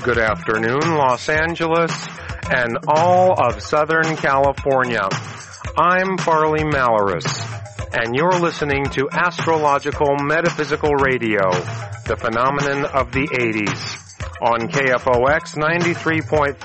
Good afternoon, Los Angeles, and all of Southern California. I'm Farley Malaris, and you're listening to Astrological Metaphysical Radio, the phenomenon of the 80s, on KFOX 93.5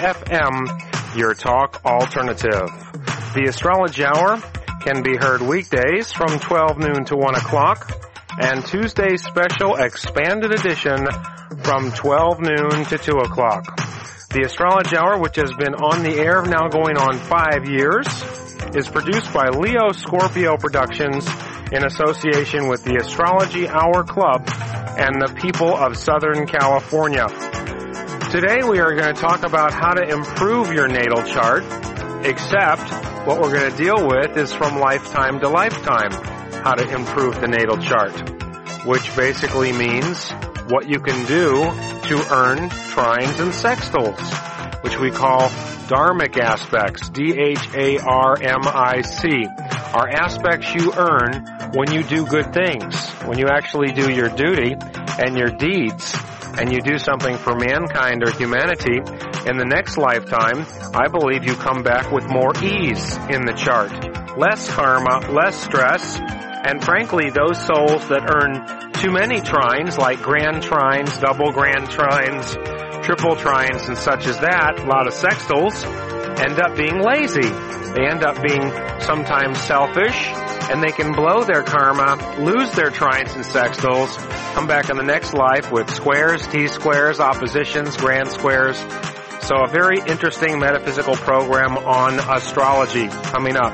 FM, your talk alternative. The Astrology Hour can be heard weekdays from 12 noon to 1 o'clock, and Tuesday's special expanded edition from 12 noon to 2 o'clock. The Astrology Hour, which has been on the air now going on 5 years, is produced by Leo Scorpio Productions in association with the Astrology Hour Club and the people of Southern California. Today we are going to talk about how to improve your natal chart, except what we're going to deal with is from lifetime to lifetime, how to improve the natal chart, which basically means what you can do to earn trines and sextiles, which we call dharmic aspects, D-H-A-R-M-I-C, are aspects you earn when you do good things, when you actually do your duty and your deeds, and you do something for mankind or humanity. In the next lifetime, I believe you come back with more ease in the chart, less karma, less stress, and frankly, those souls that earn too many trines, like grand trines, double grand trines, triple trines, and such as that, a lot of sextiles, end up being lazy. They end up being sometimes selfish, and they can blow their karma, lose their trines and sextiles, come back in the next life with squares, T-squares, oppositions, grand squares. So a very interesting metaphysical program on astrology coming up.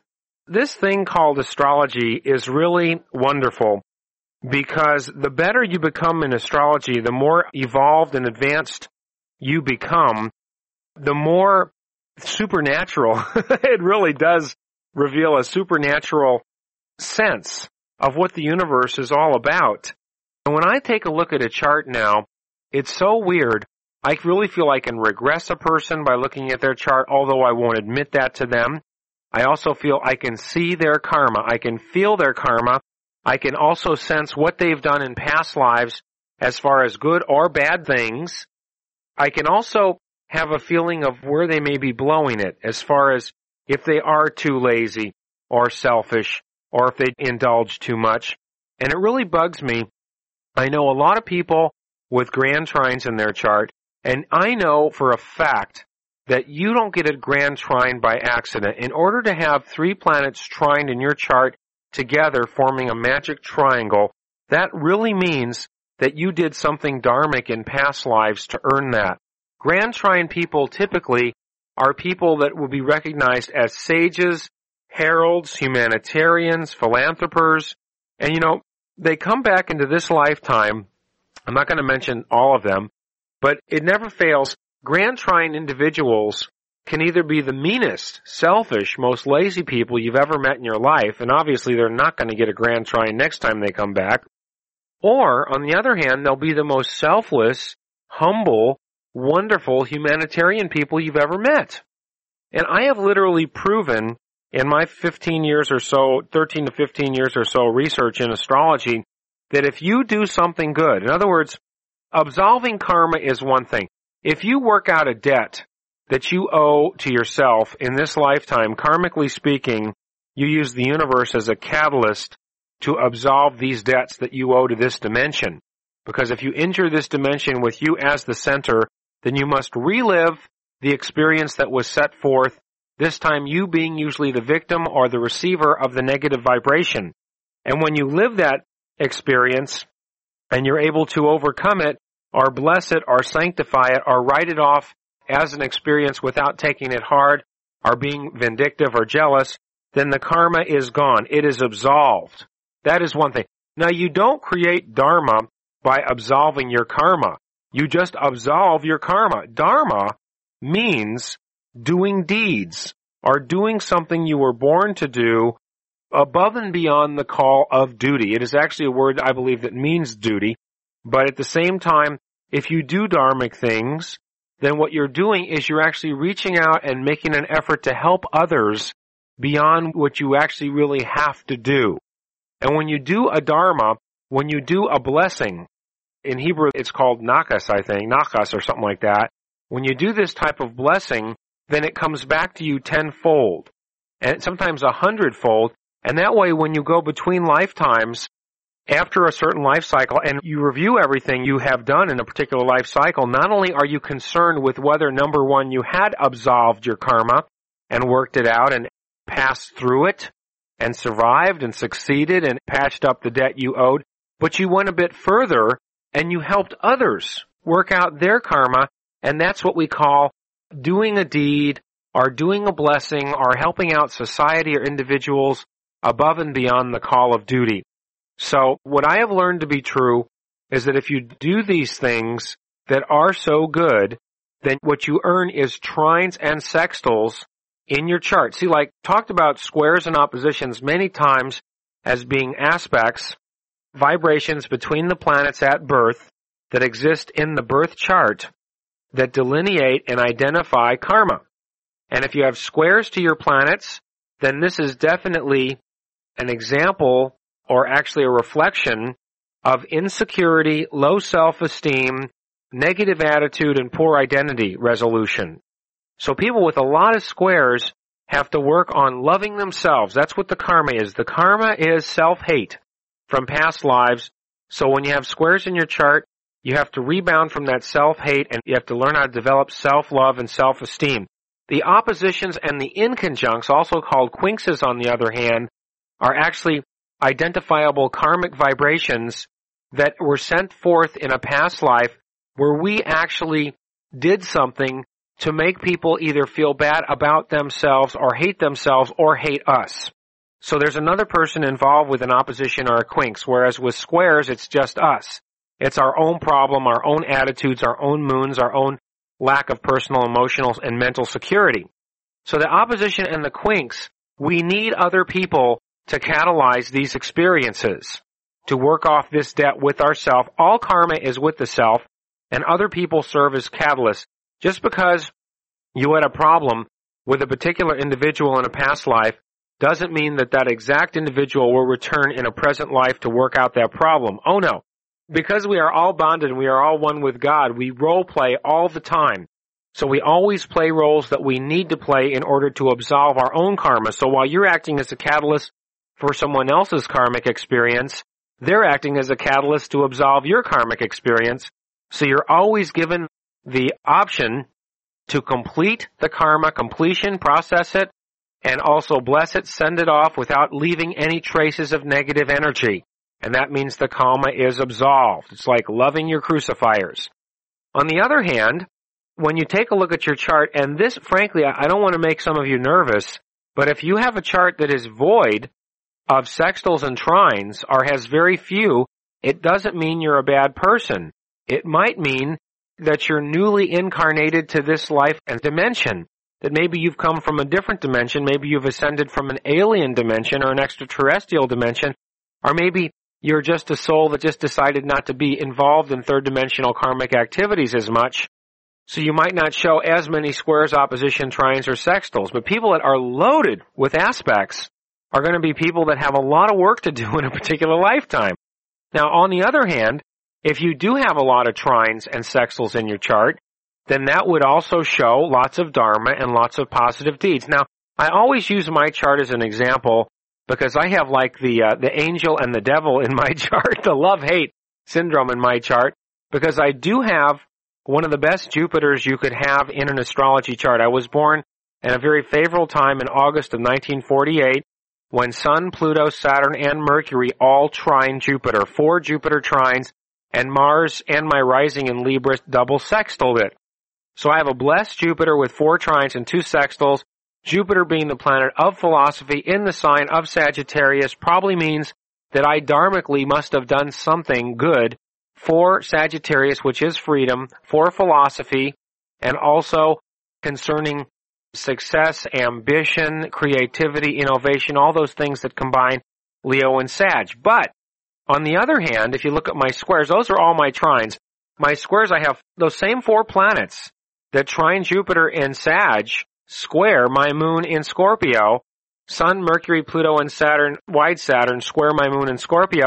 This thing called astrology is really wonderful because the better you become in astrology, the more evolved and advanced you become, the more supernatural it really does reveal a supernatural sense of what the universe is all about. And when I take a look at a chart now, it's so weird. I really feel I can regress a person by looking at their chart, although I won't admit that to them. I also feel I can see their karma. I can feel their karma. I can also sense what they've done in past lives as far as good or bad things. I can also have a feeling of where they may be blowing it as far as if they are too lazy or selfish or if they indulge too much. And it really bugs me. I know a lot of people with grand trines in their chart, and I know for a fact that you don't get a grand trine by accident. In order to have 3 planets trined in your chart together forming a magic triangle, that really means that you did something dharmic in past lives to earn that. Grand trine people typically are people that will be recognized as sages, heralds, humanitarians, philanthropers, and they come back into this lifetime. I'm not going to mention all of them, but it never fails. Grand trine individuals can either be the meanest, selfish, most lazy people you've ever met in your life, and obviously they're not going to get a grand trine next time they come back, or, on the other hand, they'll be the most selfless, humble, wonderful humanitarian people you've ever met. And I have literally proven in my 15 years or so, 13 to 15 years or so research in astrology, that if you do something good, in other words, absolving karma is one thing. If you work out a debt that you owe to yourself in this lifetime, karmically speaking, you use the universe as a catalyst to absolve these debts that you owe to this dimension. Because if you enter this dimension with you as the center, then you must relive the experience that was set forth, this time you being usually the victim or the receiver of the negative vibration. And when you live that experience and you're able to overcome it, or bless it, or sanctify it, or write it off as an experience without taking it hard, or being vindictive or jealous, then the karma is gone. It is absolved. That is one thing. Now, you don't create dharma by absolving your karma. You just absolve your karma. Dharma means doing deeds, or doing something you were born to do above and beyond the call of duty. It is actually a word, I believe, that means duty. But at the same time, if you do dharmic things, then what you're doing is you're actually reaching out and making an effort to help others beyond what you actually really have to do. And when you do a dharma, when you do a blessing, In Hebrew, it's called nakas, I think, nakas or something like that. When you do this type of blessing, then it comes back to you tenfold, and sometimes 100-fold. And that way, when you go between lifetimes, after a certain life cycle, and you review everything you have done in a particular life cycle, not only are you concerned with whether, number one, you had absolved your karma and worked it out and passed through it and survived and succeeded and patched up the debt you owed, but you went a bit further and you helped others work out their karma, and that's what we call doing a deed or doing a blessing or helping out society or individuals above and beyond the call of duty. So what I have learned to be true is that if you do these things that are so good, then what you earn is trines and sextiles in your chart. See, like talked about squares and oppositions many times as being aspects, vibrations between the planets at birth that exist in the birth chart that delineate and identify karma. And if you have squares to your planets, then this is definitely an example or actually a reflection of insecurity, low self-esteem, negative attitude, and poor identity resolution. So people with a lot of squares have to work on loving themselves. That's what the karma is. The karma is self-hate from past lives. So when you have squares in your chart, you have to rebound from that self-hate, and you have to learn how to develop self-love and self-esteem. The oppositions and the inconjuncts, also called quincunxes on the other hand, are actually identifiable karmic vibrations that were sent forth in a past life where we actually did something to make people either feel bad about themselves or hate us. So there's another person involved with an opposition or a quincunx, whereas with squares, it's just us. It's our own problem, our own attitudes, our own moons, our own lack of personal, emotional, and mental security. So the opposition and the quincunx, we need other people to catalyze these experiences, to work off this debt with ourself. All karma is with the self, and other people serve as catalysts. Just because you had a problem with a particular individual in a past life doesn't mean that that exact individual will return in a present life to work out that problem. Oh no. Because we are all bonded and we are all one with God, we role play all the time. So we always play roles that we need to play in order to absolve our own karma. So while you're acting as a catalyst for someone else's karmic experience, they're acting as a catalyst to absolve your karmic experience. So you're always given the option to complete the karma, completion, process it, and also bless it, send it off without leaving any traces of negative energy. And that means the karma is absolved. It's like loving your crucifiers. On the other hand, when you take a look at your chart, and this, frankly, I don't want to make some of you nervous, but if you have a chart that is void of sextiles and trines, or has very few, it doesn't mean you're a bad person. It might mean that you're newly incarnated to this life and dimension, that maybe you've come from a different dimension, maybe you've ascended from an alien dimension or an extraterrestrial dimension, or maybe you're just a soul that just decided not to be involved in third-dimensional karmic activities as much, so you might not show as many squares, opposition, trines, or sextiles. But people that are loaded with aspects are going to be people that have a lot of work to do in a particular lifetime. Now, on the other hand, if you do have a lot of trines and sextiles in your chart, then that would also show lots of dharma and lots of positive deeds. Now, I always use my chart as an example because I have like the angel and the devil in my chart, the love-hate syndrome in my chart, because I do have one of the best Jupiters you could have in an astrology chart. I was born in a very favorable time in August of 1948 when Sun, Pluto, Saturn, and Mercury all trine Jupiter, 4 Jupiter trines, and Mars and my rising in Libra double sextiled it. So I have a blessed Jupiter with 4 trines and 2 sextiles. Jupiter being the planet of philosophy in the sign of Sagittarius probably means that I dharmically must have done something good for Sagittarius, which is freedom, for philosophy, and also concerning success, ambition, creativity, innovation, all those things that combine Leo and Sag. But on the other hand, if you look at my squares, those are all my trines. My squares, I have those same 4 planets that trine Jupiter in Sag square my moon in Scorpio. Sun, Mercury, Pluto, and Saturn, wide Saturn, square my moon in Scorpio.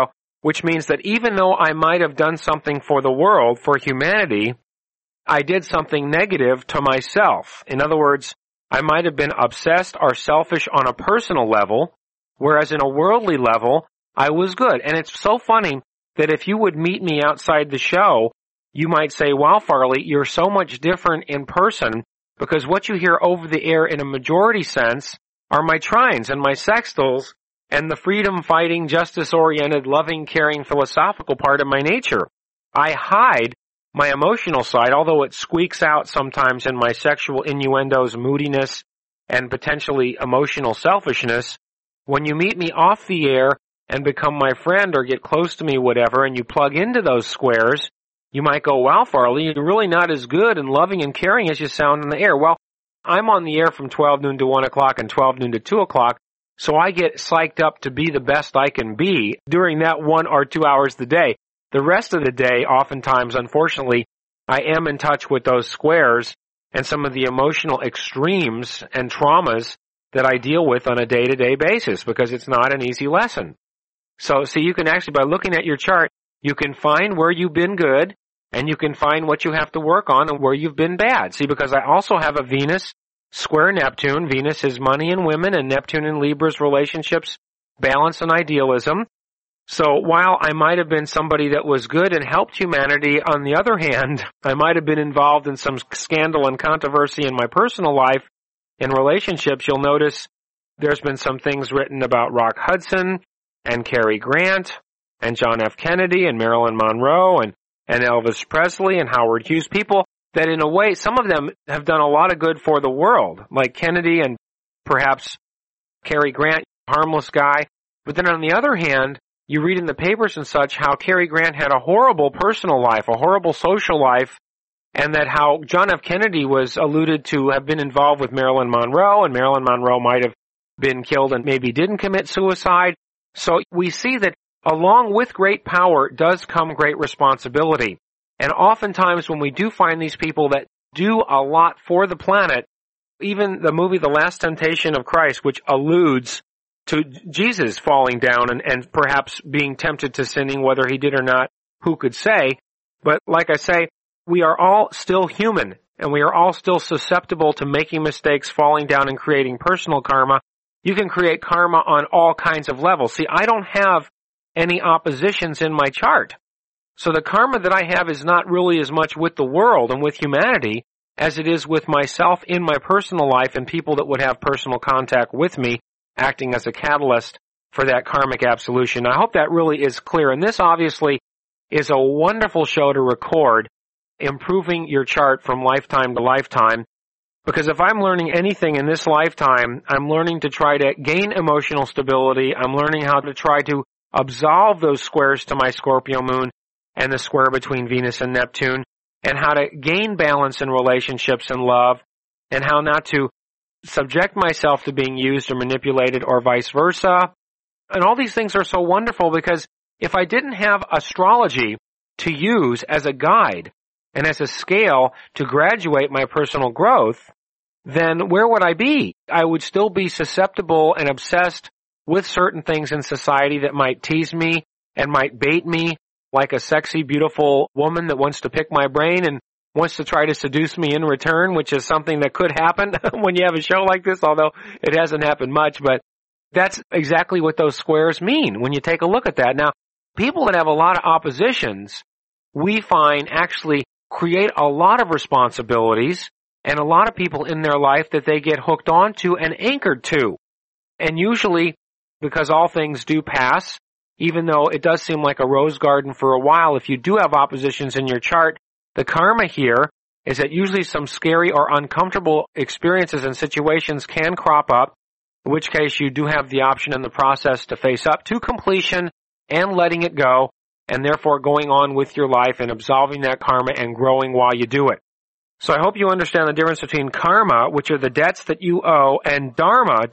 which means that even though I might have done something for the world, for humanity, I did something negative to myself. In other words, I might have been obsessed or selfish on a personal level, whereas in a worldly level, I was good. And it's so funny that if you would meet me outside the show, you might say, wow, Farley, you're so much different in person, because what you hear over the air in a majority sense are my trines and my sextiles and the freedom-fighting, justice-oriented, loving, caring, philosophical part of my nature. I hide my emotional side, although it squeaks out sometimes in my sexual innuendos, moodiness, and potentially emotional selfishness. When you meet me off the air and become my friend or get close to me, whatever, and you plug into those squares, you might go, wow, Farley, you're really not as good and loving and caring as you sound in the air. Well, I'm on the air from 12 noon to 1 o'clock and 12 noon to 2 o'clock, so I get psyched up to be the best I can be during that 1 or 2 hours a day. The rest of the day, oftentimes, unfortunately, I am in touch with those squares and some of the emotional extremes and traumas that I deal with on a day-to-day basis, because it's not an easy lesson. So you can actually, by looking at your chart, you can find where you've been good, and you can find what you have to work on and where you've been bad. See, because I also have a Venus square Neptune. Venus is money and women, and Neptune and Libra's relationships, balance and idealism. So while I might have been somebody that was good and helped humanity, on the other hand, I might have been involved in some scandal and controversy in my personal life. In relationships, you'll notice there's been some things written about Rock Hudson and Cary Grant and John F. Kennedy and Marilyn Monroe and Elvis Presley and Howard Hughes, people that in a way, some of them have done a lot of good for the world, like Kennedy and perhaps Cary Grant, harmless guy. But then on the other hand, you read in the papers and such how Cary Grant had a horrible personal life, a horrible social life, and that how John F. Kennedy was alluded to have been involved with Marilyn Monroe, and Marilyn Monroe might have been killed and maybe didn't commit suicide. So we see that along with great power does come great responsibility. And oftentimes when we do find these people that do a lot for the planet, even the movie The Last Temptation of Christ, which alludes to Jesus falling down and perhaps being tempted to sinning, whether he did or not, who could say? But like I say, we are all still human, and we are all still susceptible to making mistakes, falling down, and creating personal karma. You can create karma on all kinds of levels. See, I don't have any oppositions in my chart. So the karma that I have is not really as much with the world and with humanity as it is with myself in my personal life and people that would have personal contact with me, acting as a catalyst for that karmic absolution. I hope that really is clear. And this obviously is a wonderful show to record, improving your chart from lifetime to lifetime. Because if I'm learning anything in this lifetime, I'm learning to try to gain emotional stability. I'm learning how to try to absolve those squares to my Scorpio moon and the square between Venus and Neptune, and how to gain balance in relationships and love, and how not to subject myself to being used or manipulated or vice versa. And all these things are so wonderful because if I didn't have astrology to use as a guide and as a scale to graduate my personal growth, then where would I be? I would still be susceptible and obsessed with certain things in society that might tease me and might bait me, like a sexy, beautiful woman that wants to pick my brain and wants to try to seduce me in return, which is something that could happen when you have a show like this, although it hasn't happened much. But that's exactly what those squares mean when you take a look at that. Now, people that have a lot of oppositions, we find actually create a lot of responsibilities and a lot of people in their life that they get hooked onto and anchored to. And usually, because all things do pass, even though it does seem like a rose garden for a while, if you do have oppositions in your chart, the karma here is that usually some scary or uncomfortable experiences and situations can crop up, in which case you do have the option in the process to face up to completion and letting it go, and therefore going on with your life and absolving that karma and growing while you do it. So I hope you understand the difference between karma, which are the debts that you owe, and dharma,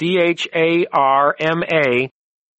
D-H-A-R-M-A,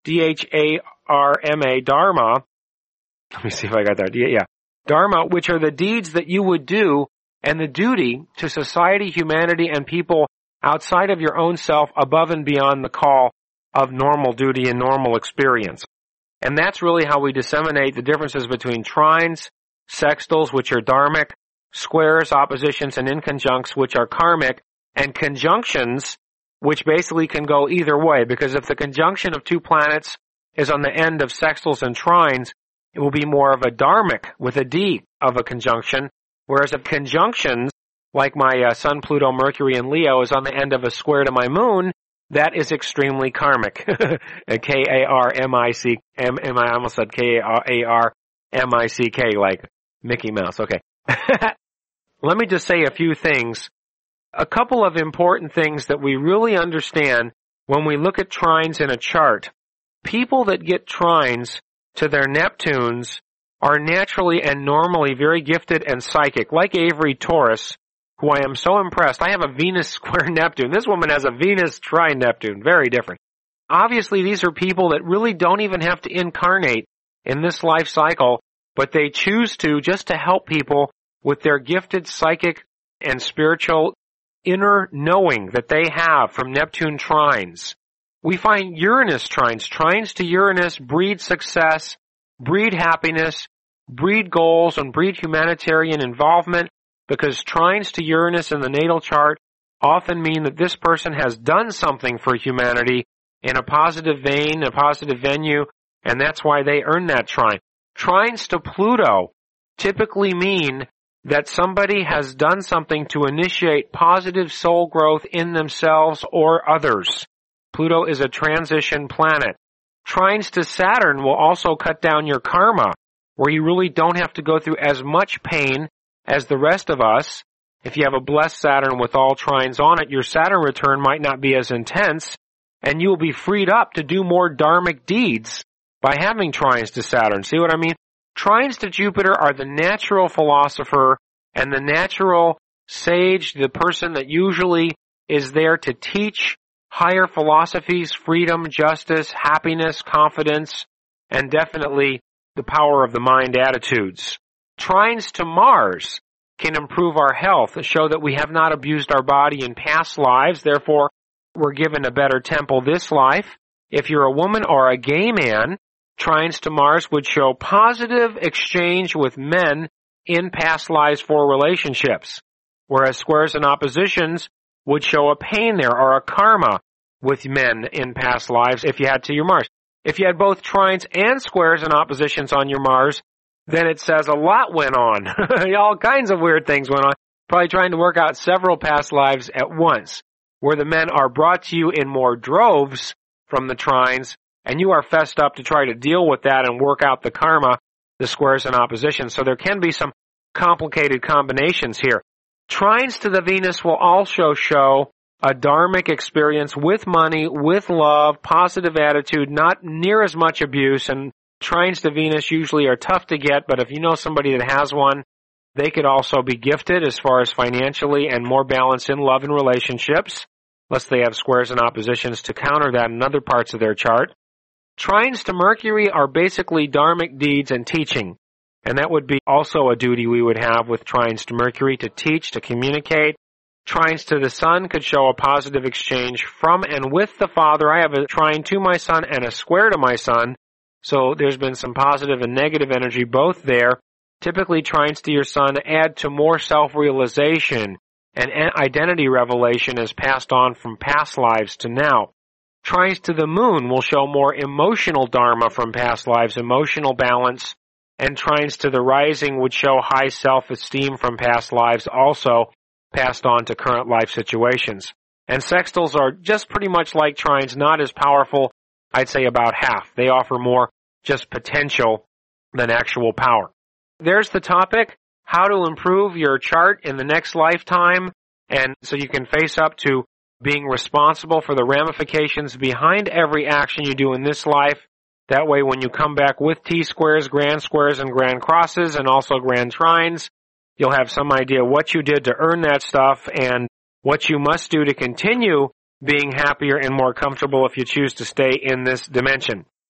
D-H-A-R-M-A, dharma. Let me see if I got that. Yeah. Dharma, which are the deeds that you would do and the duty to society, humanity, and people outside of your own self above and beyond the call of normal duty and normal experience. And that's really how we disseminate the differences between trines, sextiles, which are dharmic, squares, oppositions, and inconjuncts, which are karmic, and conjunctions, which basically can go either way, because if the conjunction of two planets is on the end of sextiles and trines, it will be more of a dharmic, with a D, of a conjunction, whereas if conjunctions, like my Sun, Pluto, Mercury, and Leo, is on the end of a square to my moon, that is extremely karmic. K-A-R-M-I-C, I almost said K-A-R-M-I-C-K, like Mickey Mouse. Okay. Let me just say a few things. A couple of important things that we really understand when we look at trines in a chart. People that get trines to their Neptunes are naturally and normally very gifted and psychic, like Avery Taurus, who I am so impressed. I have a Venus square Neptune. This woman has a Venus trine Neptune. Very different. Obviously, these are people that really don't even have to incarnate in this life cycle, but they choose to just to help people with their gifted psychic and spiritual inner knowing that they have from Neptune trines. We find Uranus trines. Trines to Uranus breed success, breed happiness, breed goals, and breed humanitarian involvement, because trines to Uranus in the natal chart often mean that this person has done something for humanity in a positive vein, a positive venue, and that's why they earn that trine. Trines to Pluto typically mean that somebody has done something to initiate positive soul growth in themselves or others. Pluto is a transition planet. Trines to Saturn will also cut down your karma, where you really don't have to go through as much pain as the rest of us. If you have a blessed Saturn with all trines on it, your Saturn return might not be as intense, and you will be freed up to do more dharmic deeds by having trines to Saturn. See what I mean? Trines to Jupiter are the natural philosopher and the natural sage, the person that usually is there to teach higher philosophies, freedom, justice, happiness, confidence, and definitely the power of the mind attitudes. Trines to Mars can improve our health, show that we have not abused our body in past lives, therefore we're given a better temple this life. If you're a woman or a gay man, trines to Mars would show positive exchange with men in past lives for relationships, whereas squares and oppositions would show a pain there or a karma with men in past lives if you had to your Mars. If you had both trines and squares and oppositions on your Mars, then it says a lot went on. All kinds of weird things went on. Probably trying to work out several past lives at once, where the men are brought to you in more droves from the trines, and you are fessed up to try to deal with that and work out the karma, the squares and oppositions. So there can be some complicated combinations here. Trines to the Venus will also show a dharmic experience with money, with love, positive attitude, not near as much abuse, and trines to Venus usually are tough to get, but if you know somebody that has one, they could also be gifted as far as financially and more balance in love and relationships, unless they have squares and oppositions to counter that in other parts of their chart. Trines to Mercury are basically dharmic deeds and teaching, and that would be also a duty we would have with trines to Mercury, to teach, to communicate. Trines to the Sun could show a positive exchange from and with the Father. I have a trine to my Sun and a square to my Sun, so there's been some positive and negative energy both there. Typically, trines to your Sun add to more self-realization and identity revelation as passed on from past lives to now. Trines to the Moon will show more emotional dharma from past lives, emotional balance, and trines to the Rising would show high self-esteem from past lives, also passed on to current life situations. And sextiles are just pretty much like trines, not as powerful, I'd say about half. They offer more just potential than actual power. There's the topic, how to improve your chart in the next lifetime, and so you can face up to being responsible for the ramifications behind every action you do in this life. That way, when you come back with T-squares, grand squares, and grand crosses, and also grand trines, you'll have some idea what you did to earn that stuff and what you must do to continue being happier and more comfortable if you choose to stay in this dimension.